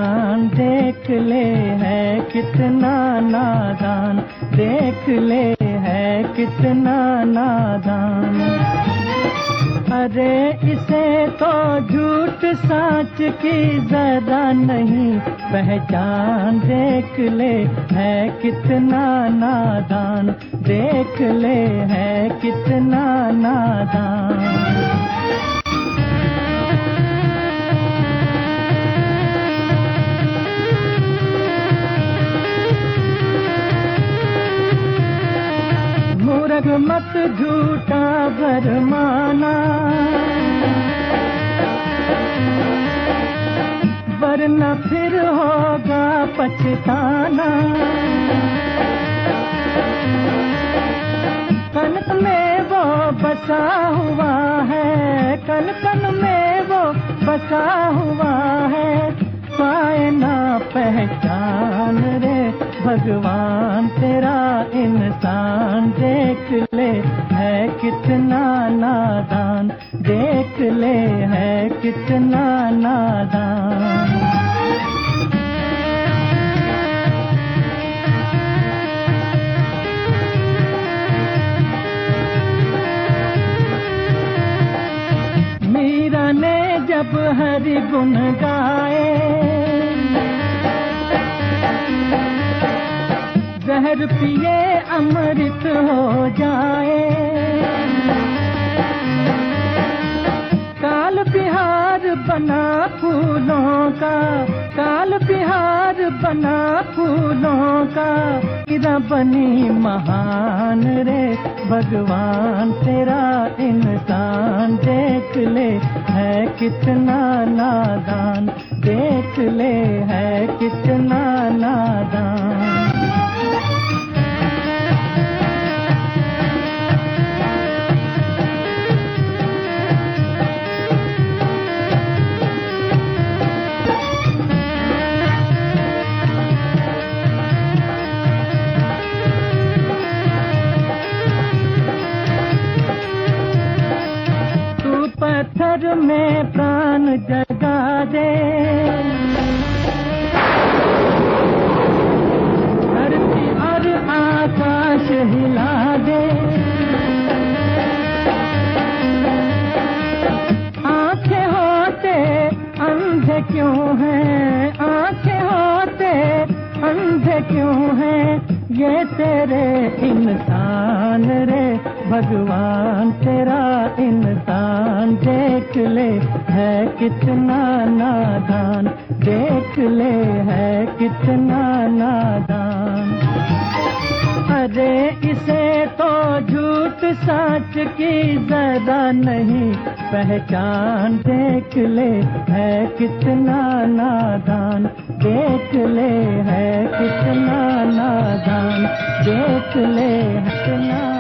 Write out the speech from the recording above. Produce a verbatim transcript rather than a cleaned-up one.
पहचान देख ले है कितना नादान, देख ले है कितना नादान। अरे इसे तो झूठ साच की जरा नहीं पहचान, देख ले है कितना नादान, देख ले है कितना नादान। मूर्ख मत झूठा भरमाना, वरना फिर होगा पछताना। कन कन में वो बसा हुआ है, कन कन में वो बसा हुआ है, पाए ना पहचान रे भगवान तेरा इंसान, देख ले है कितना नादान, देख ले है कितना नादान। मीरा ने जब हरि गुण गाए, जहर पिए अमृत हो जाए। काल बिहार बना फूलों का, काल बिहार बना फूलों का, इरा बनी महान रे भगवान तेरा इंसान, देख ले है कितना नादान, देख ले है कितना नादान। पत्थर में प्राण जगा दे, धरती और आकाश हिला दे। आंखें होते अंधे क्यों हैं, आंखें होते अंधे क्यों हैं, ये तेरे इंसान रे भगवान तेरा इंसान, देख ले है कितना नादान, देख ले है कितना नादान। अरे इसे तो झूठ साच की जरा नहीं पहचान, देख ले है कितना नादान, देख ले है कितना नादान, देख ले कितना